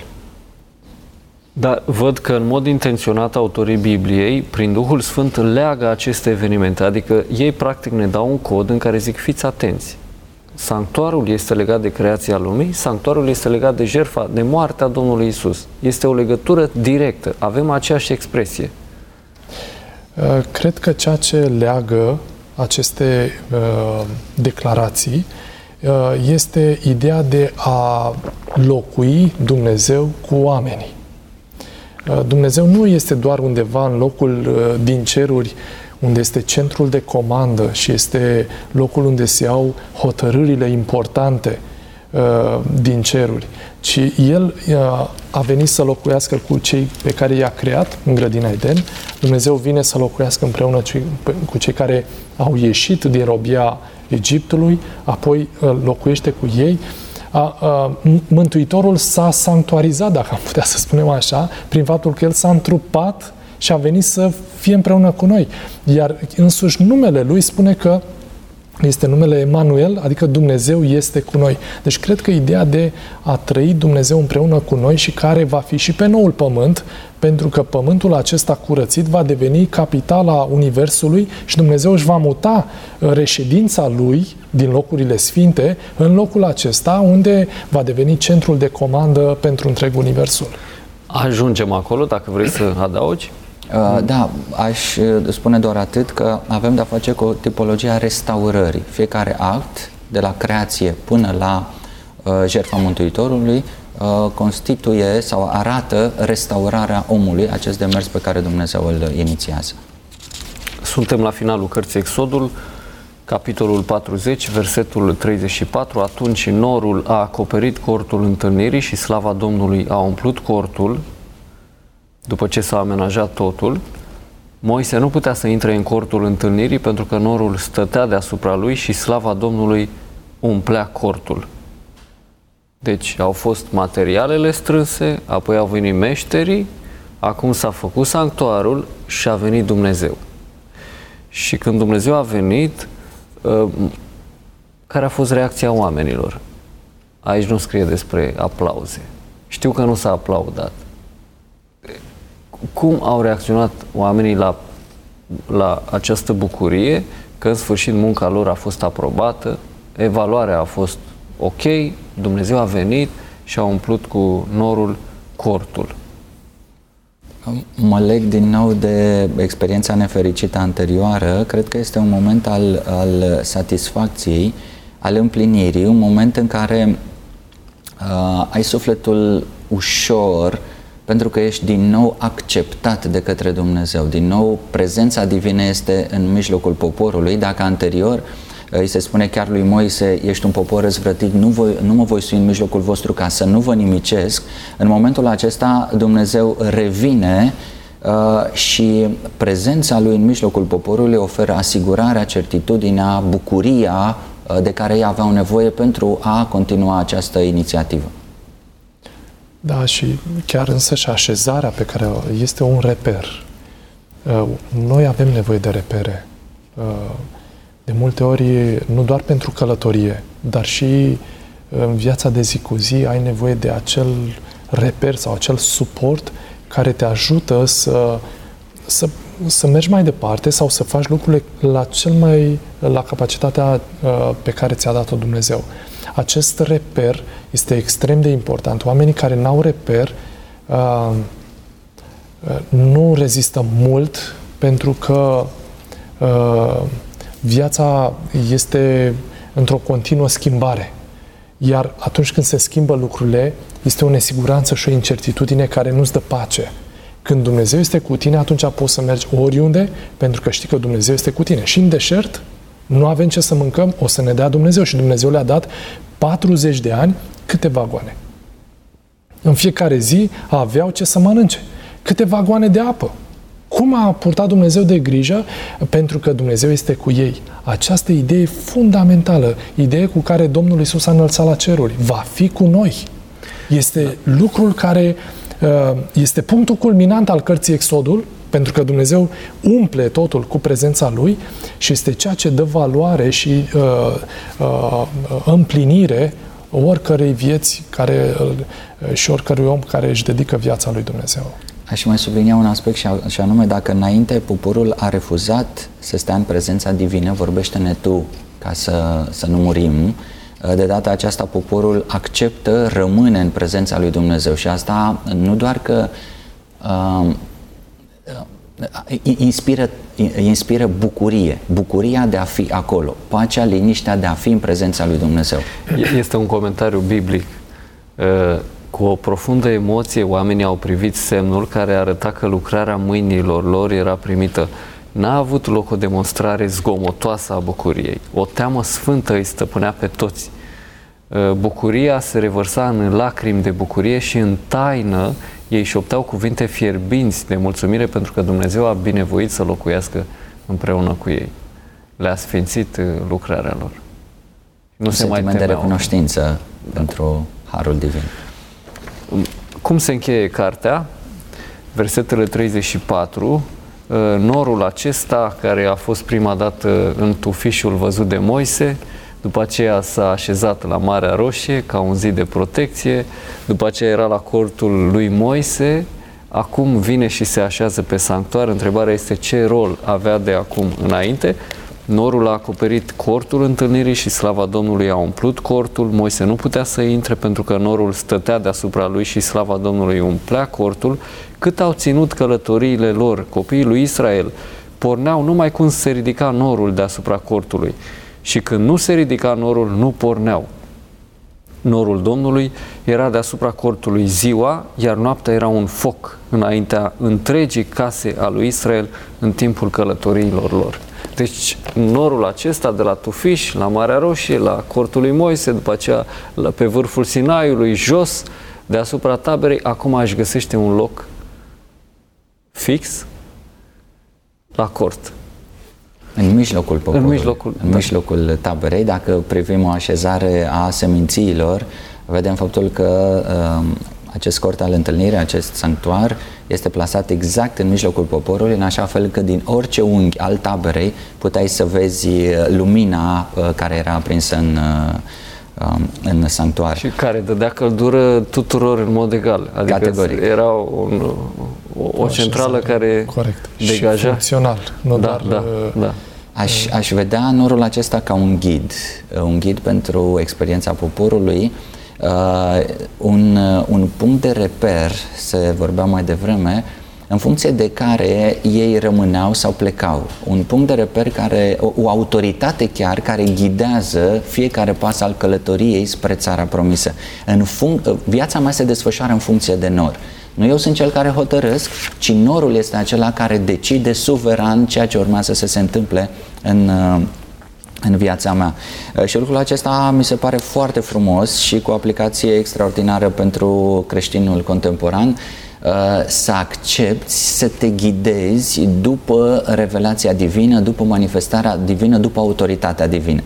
Dar văd că în mod intenționat autorii Bibliei, prin Duhul Sfânt, leagă aceste evenimente, adică ei practic ne dau un cod în care zic fiți atenți. Sanctuarul este legat de creația lumii, sanctuarul este legat de jertfa, de moartea Domnului Iisus. Este o legătură directă. Avem aceeași expresie. Cred că ceea ce leagă aceste uh, declarații uh, este ideea de a locui Dumnezeu cu oamenii. Uh, Dumnezeu nu este doar undeva în locul uh, din ceruri unde este centrul de comandă și este locul unde se iau hotărârile importante uh, din ceruri, ci El uh, a venit să locuiască cu cei pe care i-a creat în grădina Eden. Dumnezeu vine să locuiască împreună cu cei care au ieșit din robia Egiptului, apoi uh, locuiește cu ei. A, a, Mântuitorul s-a sanctuarizat, dacă am putea să spunem așa, prin faptul că El s-a întrupat și a venit să fie împreună cu noi. Iar însuși numele Lui spune că este numele Emanuel, adică Dumnezeu este cu noi. Deci cred că ideea de a trăi Dumnezeu împreună cu noi și care va fi și pe noul pământ, pentru că pământul acesta curățit va deveni capitala Universului și Dumnezeu își va muta reședința Lui din locurile sfinte în locul acesta unde va deveni centrul de comandă pentru întreg Universul. Ajungem acolo, dacă vrei să adaugi. Uh, da, aș spune doar atât că avem de-a face cu o tipologie a restaurării. Fiecare act, de la creație până la uh, jertfa Mântuitorului, uh, constituie sau arată restaurarea omului, acest demers pe care Dumnezeu îl inițiază. Suntem la finalul cărții Exodul, capitolul patruzeci, versetul treizeci și patru. Atunci norul a acoperit cortul întâlnirii și slava Domnului a umplut cortul. După ce s-a amenajat totul, Moise nu putea să intre în cortul întâlnirii pentru că norul stătea deasupra lui și slava Domnului umplea cortul. Deci au fost materialele strânse, apoi au venit meșterii, acum s-a făcut sanctuarul și a venit Dumnezeu. Și când Dumnezeu a venit, care a fost reacția oamenilor? Aici nu scrie despre aplauze. Știu că nu s-a aplaudat. Cum au reacționat oamenii la, la această bucurie că în sfârșit munca lor a fost aprobată, evaluarea a fost ok, Dumnezeu a venit și a umplut cu norul cortul? Mă leg din nou de experiența nefericită anterioară. Cred că este un moment al, al satisfacției, al împlinirii, un moment în care uh, ai sufletul ușor pentru că ești din nou acceptat de către Dumnezeu. Din nou, prezența divină este în mijlocul poporului. Dacă anterior îi se spune chiar lui Moise, ești un popor răzvrătit, nu, voi, nu mă voi sui în mijlocul vostru ca să nu vă nimicesc, în momentul acesta Dumnezeu revine uh, și prezența lui în mijlocul poporului oferă asigurarea, certitudinea, bucuria uh, de care ei aveau nevoie pentru a continua această inițiativă. Da, și chiar însă și așezarea pe care este un reper. Noi avem nevoie de repere. De multe ori, nu doar pentru călătorie, dar și în viața de zi cu zi ai nevoie de acel reper sau acel suport care te ajută să, să, să mergi mai departe sau să faci lucrurile la cel mai la capacitatea pe care ți-a dat-o Dumnezeu. Acest reper este extrem de important. Oamenii care n-au reper uh, nu rezistă mult pentru că uh, viața este într-o continuă schimbare. Iar atunci când se schimbă lucrurile, este o nesiguranță și o incertitudine care nu-ți dă pace. Când Dumnezeu este cu tine, atunci poți să mergi oriunde, pentru că știi că Dumnezeu este cu tine. Și în deșert, nu avem ce să mâncăm, o să ne dea Dumnezeu. Și Dumnezeu le-a dat patruzeci de ani câte vagoane. În fiecare zi aveau ce să mănânce. Câte vagoane de apă. Cum a purtat Dumnezeu de grijă? Pentru că Dumnezeu este cu ei. Această idee fundamentală, idee cu care Domnul Iisus a înălțat la ceruri, va fi cu noi. Este lucrul care este punctul culminant al cărții Exodul, pentru că Dumnezeu umple totul cu prezența Lui și este ceea ce dă valoare și uh, uh, împlinire oricărei vieți care, uh, și oricărui om care își dedică viața lui Dumnezeu. Aș mai sublinia un aspect și anume, dacă înainte poporul a refuzat să stea în prezența divină, vorbește-ne Tu ca să, să nu murim, de data aceasta poporul acceptă, rămâne în prezența lui Dumnezeu și asta nu doar că uh, inspiră, inspiră bucurie, bucuria de a fi acolo, pacea, liniștea de a fi în prezența lui Dumnezeu. Este un comentariu biblic. Cu o profundă emoție, oamenii au privit semnul care arăta că lucrarea mâinilor lor era primită. N-a avut loc o demonstrare zgomotoasă a bucuriei. O teamă sfântă îi stăpânea pe toți. Bucuria se revărsa în lacrimi de bucurie și în taină ei șopteau cuvinte fierbinți de mulțumire pentru că Dumnezeu a binevoit să locuiască împreună cu ei. Le-a sfințit lucrarea lor. Nu un se mai temeau. De recunoștință da. pentru harul divin. Cum se încheie cartea? Versetele treizeci și patru. Norul acesta, care a fost prima dată în tufișul văzut de Moise, după aceea s-a așezat la Marea Roșie ca un zid de protecție, după aceea era la cortul lui Moise, acum vine și se așează pe sanctuar. Întrebarea este ce rol avea de acum înainte. Norul a acoperit cortul întâlnirii și slava Domnului a umplut cortul. Moise nu putea să intre pentru că norul stătea deasupra lui și slava Domnului umplea cortul. Cât au ținut călătoriile lor, copiii lui Israel porneau numai când se ridica norul deasupra cortului. Și când nu se ridica norul, nu porneau. Norul Domnului era deasupra cortului ziua, iar noaptea era un foc înaintea întregii case a lui Israel în timpul călătoriilor lor. Deci norul acesta de la Tufiș, la Marea Roșie, la cortul lui Moise, după aceea pe vârful Sinaiului, jos, deasupra taberei, acum își găsește un loc fix la cort. În mijlocul poporului, în mijlocul, în da. mijlocul taberei. Dacă privim o așezare a semințiilor, vedem faptul că uh, acest cort al întâlnirii, acest sanctuar, este plasat exact în mijlocul poporului, în așa fel că din orice unghi al taberei puteai să vezi lumina uh, care era aprinsă în, uh, în sanctuar. Și care dădea căldură tuturor în mod egal. Adică categoric. Era un, o, o centrală care corect. degaja. Și funcțional, nu da, doar... Da, da. Aș, aș vedea norul acesta ca un ghid, un ghid pentru experiența poporului, uh, un, un punct de reper, se vorbea mai devreme, în funcție de care ei rămâneau sau plecau. Un punct de reper, care, o, o autoritate chiar, care ghidează fiecare pas al călătoriei spre țara promisă. În func- viața mea se desfășoară în funcție de nor. Nu eu sunt cel care hotărăsc, ci norul este acela care decide suveran ceea ce urmează să se întâmple în, în viața mea. Și lucrul acesta mi se pare foarte frumos și cu aplicație extraordinară pentru creștinul contemporan, să accepti, să te ghidezi după revelația divină, după manifestarea divină, după autoritatea divină.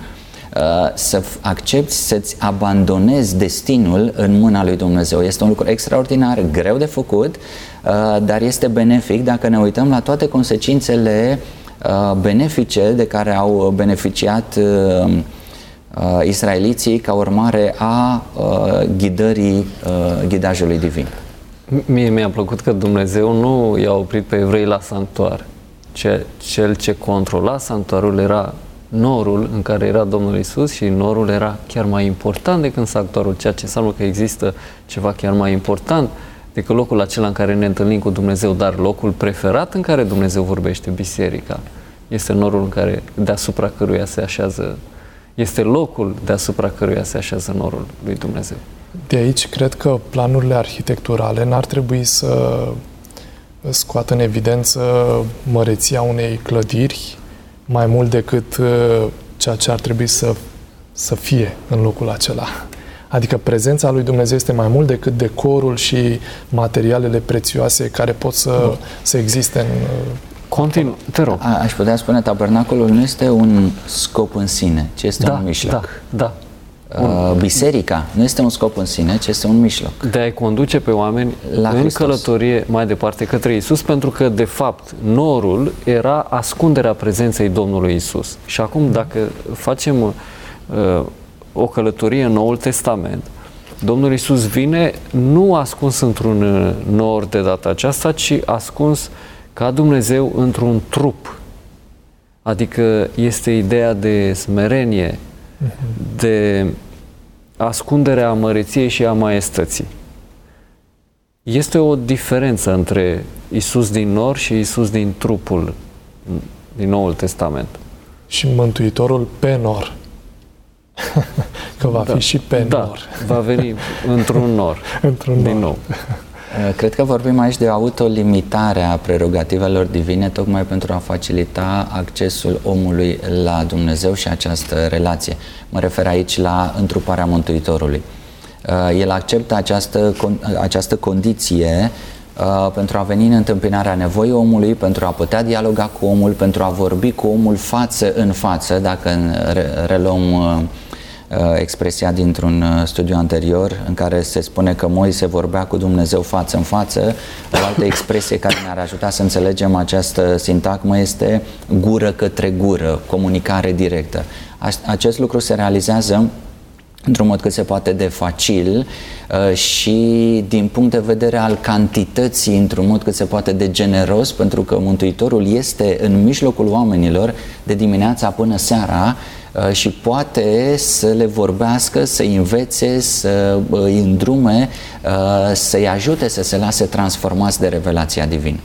să accepti să-ți abandonezi destinul în mâna lui Dumnezeu. Este un lucru extraordinar, greu de făcut, dar este benefic dacă ne uităm la toate consecințele benefice de care au beneficiat israeliții ca urmare a ghidării, ghidajului divin. Mie mi-a plăcut că Dumnezeu nu i-a oprit pe evrei la sanctuar. Cel ce controla sanctuarul era norul în care era Domnul Iisus și norul era chiar mai important decât sanctuarul, ceea ce înseamnă că există ceva chiar mai important decât locul acela în care ne întâlnim cu Dumnezeu, dar locul preferat în care Dumnezeu vorbește, biserica, este norul în care deasupra căruia se așează, este locul deasupra căruia se așează norul lui Dumnezeu. De aici cred că planurile arhitecturale n-ar trebui să scoată în evidență măreția unei clădiri mai mult decât ceea ce ar trebui să, să fie în locul acela. Adică prezența lui Dumnezeu este mai mult decât decorul și materialele prețioase care pot să, să existe în... Continu, te rog. A, aș putea spune, tabernacolul nu este un scop în sine, ci este da, un mijloc. Da, da. Uh, biserica nu este un scop în sine, ci este un mijloc. De a-i conduce pe oameni la în Hristos. Călătorie mai departe către Iisus, pentru că, de fapt, norul era ascunderea prezenței Domnului Iisus. Și acum, dacă facem uh, o călătorie în Noul Testament, Domnul Iisus vine nu ascuns într-un nor de data aceasta, ci ascuns ca Dumnezeu într-un trup. Adică este ideea de smerenie, de ascunderea măreției și a maestății. Este o diferență între Iisus din nor și Iisus din trupul din Noul Testament. Și Mântuitorul pe nor. Că va da, fi și pe da, nor. va veni într-un nor. într-un din nor. nou. Cred că vorbim aici de autolimitare a prerogativelor divine, tocmai pentru a facilita accesul omului la Dumnezeu și această relație. Mă refer aici la întruparea Mântuitorului. El acceptă această, această condiție pentru a veni în întâmpinarea nevoii omului, pentru a putea dialoga cu omul, pentru a vorbi cu omul față în față, dacă reluăm expresia dintr-un studiu anterior în care se spune că Moise vorbea cu Dumnezeu față în față. O altă expresie care ne-ar ajuta să înțelegem această sintagmă este gură către gură, comunicare directă. Acest lucru se realizează într-un mod cât se poate de facil și din punct de vedere al cantității, într-un mod cât se poate de generos, pentru că Mântuitorul este în mijlocul oamenilor de dimineața până seara și poate să le vorbească, să-i învețe, să îi îndrume, să-i ajute să se lase transformați de revelația divină.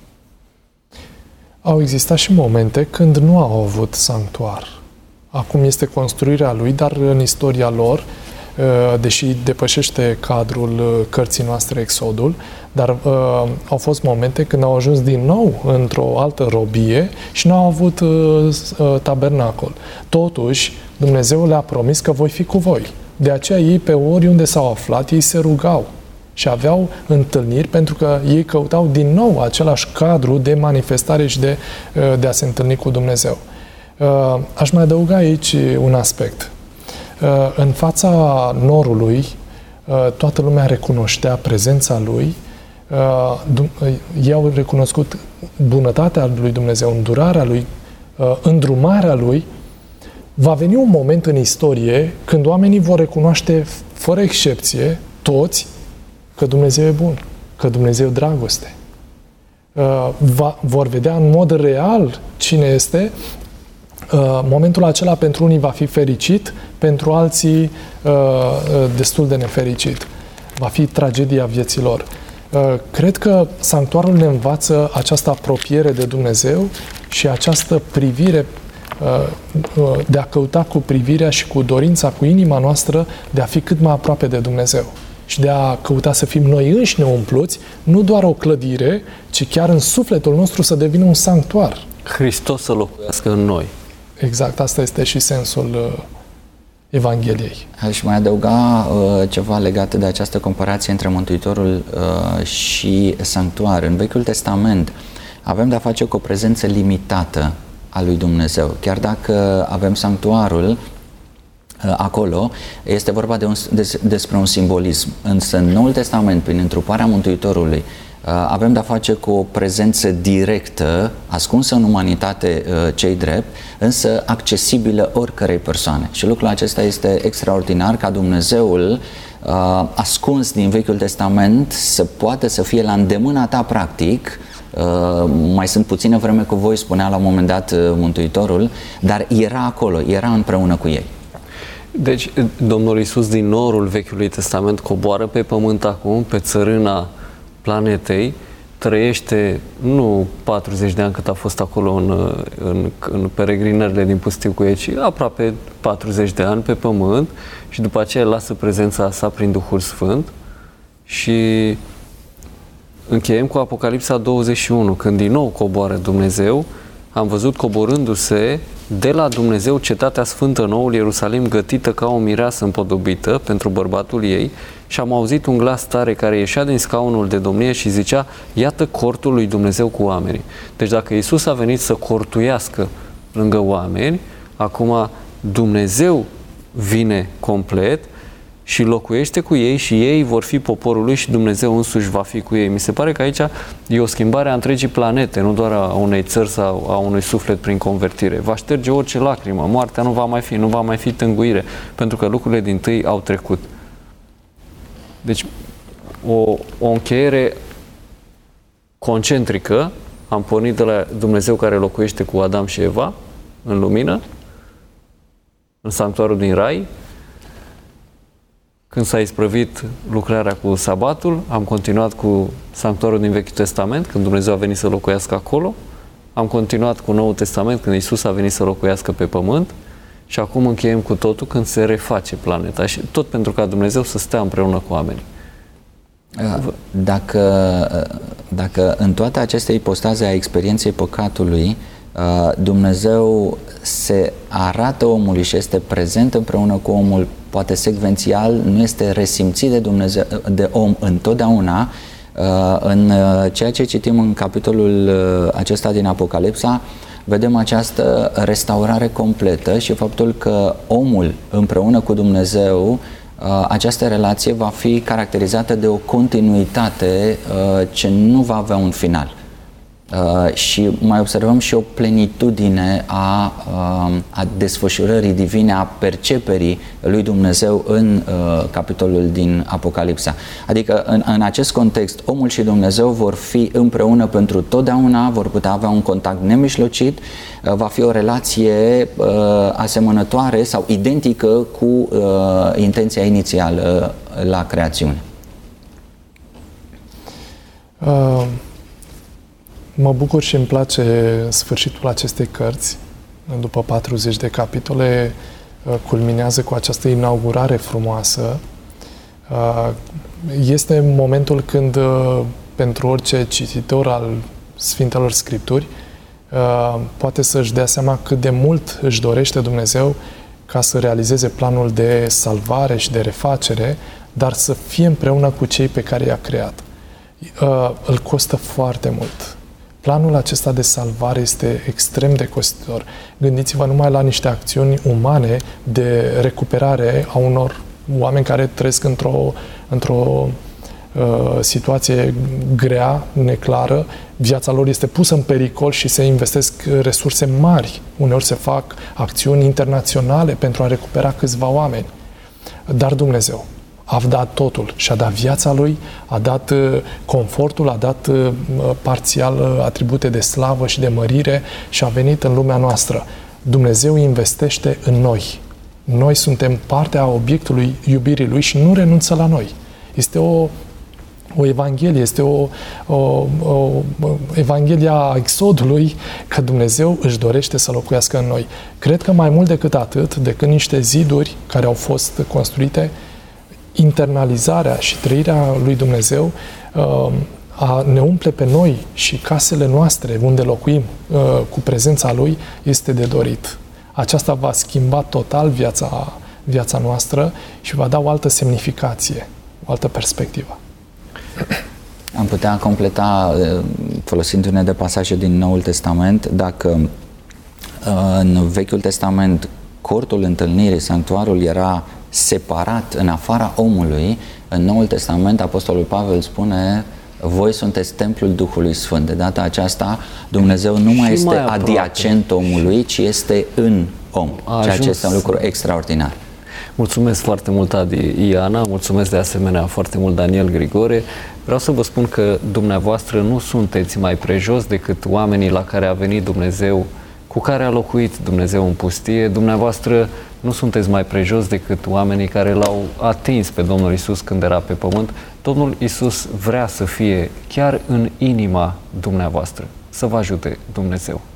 Au existat și momente când nu au avut sanctuar. Acum este construirea lui, dar în istoria lor, deși depășește cadrul cărții noastre Exodul, dar uh, au fost momente când au ajuns din nou într-o altă robie și nu au avut uh, tabernacol. Totuși, Dumnezeu le-a promis că voi fi cu voi. De aceea ei, pe oriunde s-au aflat, ei se rugau și aveau întâlniri pentru că ei căutau din nou același cadru de manifestare și de, uh, de a se întâlni cu Dumnezeu. Uh, aș mai adăuga aici un aspect. Uh, în fața norului, uh, toată lumea recunoștea prezența lui. Uh, ei au recunoscut bunătatea lui Dumnezeu, îndurarea lui, uh, îndrumarea lui. Va veni un moment în istorie când oamenii vor recunoaște, fără excepție, toți, că Dumnezeu e bun, că Dumnezeu e dragoste. Uh, va, vor vedea în mod real cine este. Uh, momentul acela pentru unii va fi fericit, pentru alții uh, destul de nefericit. Va fi tragedia vieților. Uh, cred că sanctuarul ne învață această apropiere de Dumnezeu și această privire uh, uh, de a căuta cu privirea și cu dorința, cu inima noastră de a fi cât mai aproape de Dumnezeu și de a căuta să fim noi înșine umpluți, nu doar o clădire, ci chiar în sufletul nostru să devină un sanctuar. Hristos să locuiască în noi. Exact, asta este și sensul uh, Evangheliei. Aș mai adăuga uh, ceva legat de această comparație între Mântuitorul uh, și sanctuar. În Vechiul Testament avem de-a face cu o prezență limitată a lui Dumnezeu. Chiar dacă avem sanctuarul, acolo, este vorba de un, des, despre un simbolism. Însă în Noul Testament, prin întruparea Mântuitorului, avem de-a face cu o prezență directă, ascunsă în umanitate cei drept, însă accesibilă oricărei persoane. Și lucrul acesta este extraordinar, ca Dumnezeul ascuns din Vechiul Testament să poată să fie la îndemâna ta practic. Mai sunt puțină vreme cu voi, spunea la un moment dat Mântuitorul, dar era acolo, era împreună cu ei. Deci Domnul Iisus din norul Vechiului Testament coboară pe pământ acum, pe țărâna planetei, trăiește nu patruzeci de ani cât a fost acolo în, în, în peregrinările din pustiu cu ei, ci aproape patruzeci de ani pe pământ și după aceea lasă prezența sa prin Duhul Sfânt și încheiem cu Apocalipsa douăzeci și unu, când din nou coboară Dumnezeu. Am văzut coborându-se de la Dumnezeu cetatea sfântă, noul Ierusalim, gătită ca o mireasă împodobită pentru bărbatul ei, și am auzit un glas tare care ieșea din scaunul de domnie și zicea: iată cortul lui Dumnezeu cu oamenii. Deci dacă Iisus a venit să cortuiască lângă oameni, acum Dumnezeu vine complet și locuiește cu ei și ei vor fi poporul lui și Dumnezeu însuși va fi cu ei. Mi se pare că aici e o schimbare a întregii planete, nu doar a unei țări sau a unui suflet prin convertire. Va șterge orice lacrimă, moartea nu va mai fi, nu va mai fi tânguire, pentru că lucrurile dintâi au trecut. Deci o, o încheiere concentrică. Am pornit de la Dumnezeu care locuiește cu Adam și Eva în lumină, în sanctuarul din Rai. Când s-a isprăvit lucrarea cu sabatul, am continuat cu sanctuarul din Vechiul Testament, când Dumnezeu a venit să locuiască acolo. Am continuat cu Noul Testament, când Iisus a venit să locuiască pe pământ. Și acum încheiem cu totul când se reface planeta. Și tot pentru ca Dumnezeu să stea împreună cu oamenii. Dacă, dacă în toate aceste ipostaze a experienței păcatului, Dumnezeu se arată omului și este prezent împreună cu omul, poate secvențial, nu este resimțit de, Dumnezeu, de om întotdeauna, în ceea ce citim în capitolul acesta din Apocalipsa, vedem această restaurare completă și faptul că omul împreună cu Dumnezeu, această relație va fi caracterizată de o continuitate ce nu va avea un final. Și mai observăm și o plenitudine a, a desfășurării divine, a perceperii lui Dumnezeu în capitolul din Apocalipsa. Adică în, în acest context, omul și Dumnezeu vor fi împreună pentru totdeauna, vor putea avea un contact nemijlocit, va fi o relație asemănătoare sau identică cu intenția inițială la creațiune. Uh... Mă bucur și îmi place sfârșitul acestei cărți. După patruzeci de capitole, culminează cu această inaugurare frumoasă. Este momentul când, pentru orice cititor al Sfintelor Scripturi, poate să-și dea seama cât de mult își dorește Dumnezeu ca să realizeze planul de salvare și de refacere, dar să fie împreună cu cei pe care i-a creat. Îl costă foarte mult. Planul acesta de salvare este extrem de costisitor. Gândiți-vă numai la niște acțiuni umane de recuperare a unor oameni care trăiesc într-o, într-o uh, situație grea, neclară. Viața lor este pusă în pericol și se investesc resurse mari. Uneori se fac acțiuni internaționale pentru a recupera câțiva oameni. Dar Dumnezeu a dat totul și a dat viața Lui, a dat confortul, a dat parțial atribute de slavă și de mărire și a venit în lumea noastră. Dumnezeu investește în noi. Noi suntem partea obiectului iubirii Lui și nu renunță la noi. Este o, o evanghelie, este o, o, o evanghelia Exodului că Dumnezeu își dorește să locuiască în noi. Cred că mai mult decât atât, decât niște ziduri care au fost construite, internalizarea și trăirea lui Dumnezeu a, ne umple pe noi și casele noastre unde locuim cu prezența Lui este de dorit. Aceasta va schimba total viața, viața noastră și va da o altă semnificație, o altă perspectivă. Am putea completa, folosindu-ne de pasaje din Noul Testament, dacă în Vechiul Testament cortul întâlnirii, sanctuarul era separat în afara omului, în Noul Testament Apostolul Pavel spune: voi sunteți templul Duhului Sfânt. De data aceasta Dumnezeu nu mai este mai adiacent omului, ci este în om, ceea ce este un lucru extraordinar. Mulțumesc foarte mult, Adi Iana, mulțumesc de asemenea foarte mult, Daniel Grigore. Vreau să vă spun că dumneavoastră nu sunteți mai prejos decât oamenii la care a venit Dumnezeu, cu care a locuit Dumnezeu în pustie. Dumneavoastră nu sunteți mai prejos decât oamenii care l-au atins pe Domnul Isus când era pe pământ. Domnul Isus vrea să fie chiar în inima dumneavoastră. Să vă ajute Dumnezeu!